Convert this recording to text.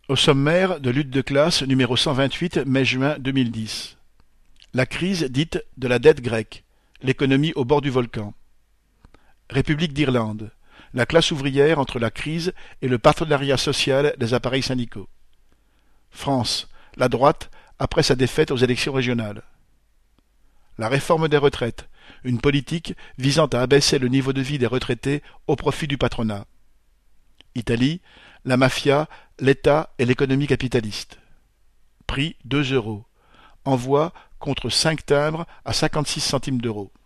Au sommaire de Lutte de classe numéro 128 mai-juin 2010. La crise dite de la dette grecque, l'économie au bord du volcan. République d'Irlande, la classe ouvrière entre la crise et le partenariat social des appareils syndicaux. France, la droite après sa défaite aux élections régionales. La réforme des retraites, une politique visant à abaisser le niveau de vie des retraités au profit du patronat. Italie, la mafia, l'État et l'économie capitaliste. Prix 2 €. Envoi contre 5 timbres à 56 centimes d'euros.